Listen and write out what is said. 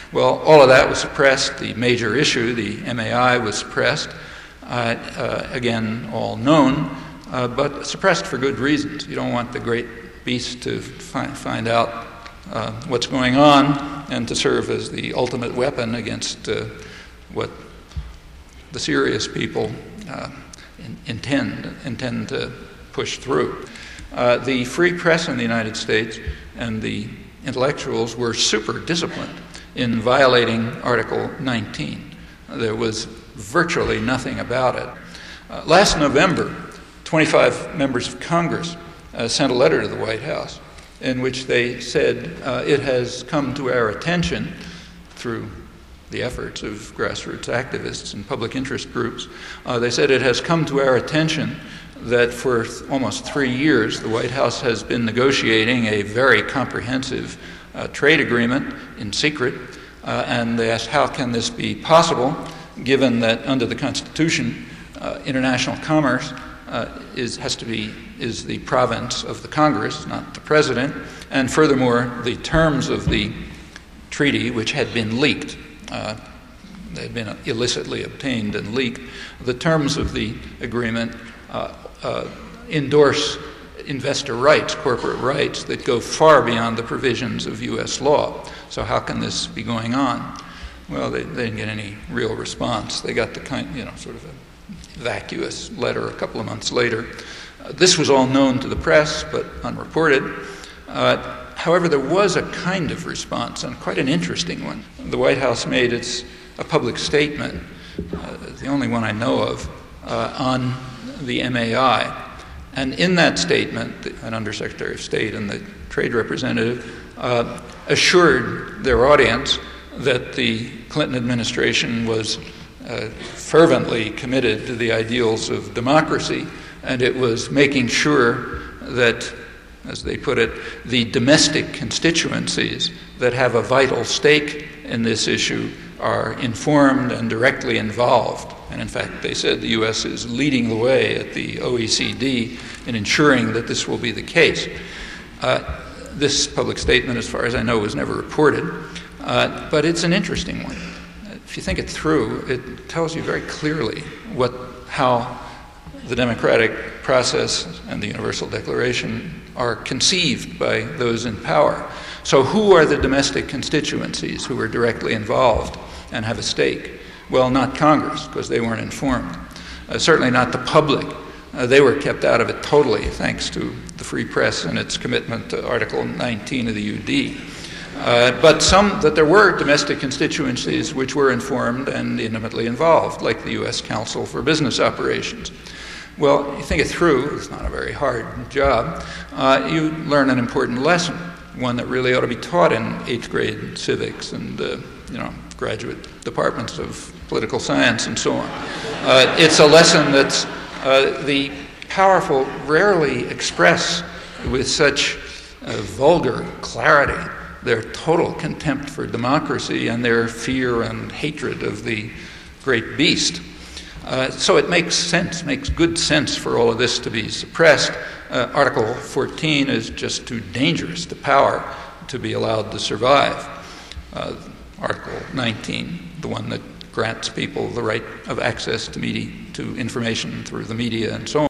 Well, all of that was suppressed. The major issue, the MAI, was suppressed. Again, all known, but suppressed for good reasons. You don't want the great beast to find out what's going on and to serve as the ultimate weapon against what the serious people intend to push through. The free press in the United States and the intellectuals were super disciplined in violating Article 19. There was virtually nothing about it. Last November, 25 members of Congress sent a letter to the White House in which they said, it has come to our attention through the efforts of grassroots activists and public interest groups, they said it has come to our attention that for almost 3 years the White House has been negotiating a very comprehensive trade agreement in secret, and they asked how can this be possible given that under the Constitution international commerce is the province of the Congress, not the President, and furthermore the terms of the treaty, which had been leaked, they had been illicitly obtained and leaked, the terms of the agreement endorse investor rights, corporate rights that go far beyond the provisions of U.S. law. So how can this be going on? Well, they didn't get any real response. They got the sort of a vacuous letter a couple of months later. This was all known to the press, but unreported. However, there was a kind of response, and quite an interesting one. The White House made a public statement, the only one I know of, on the MAI. And in that statement, an Undersecretary of State and the trade representative assured their audience that the Clinton administration was fervently committed to the ideals of democracy, and it was making sure that, as they put it, the domestic constituencies that have a vital stake in this issue are informed and directly involved. And in fact, they said the U.S. is leading the way at the OECD in ensuring that this will be the case. This public statement, as far as I know, was never reported, but it's an interesting one. If you think it through, it tells you very clearly how the democratic process and the Universal Declaration are conceived by those in power. So who are the domestic constituencies who are directly involved and have a stake? Well, not Congress, because they weren't informed. Certainly not the public. They were kept out of it totally, thanks to the free press and its commitment to Article 19 of the UD. But there were domestic constituencies which were informed and intimately involved, like the U.S. Council for Business Operations. Well, you think it through, it's not a very hard job, you learn an important lesson, one that really ought to be taught in 8th grade civics and graduate departments of political science and so on. It's a lesson that the powerful rarely express with such vulgar clarity their total contempt for democracy and their fear and hatred of the great beast. So it makes good sense for all of this to be suppressed. Article 14 is just too dangerous to power to be allowed to survive. Article 19, the one that grants people the right of access to information through the media and so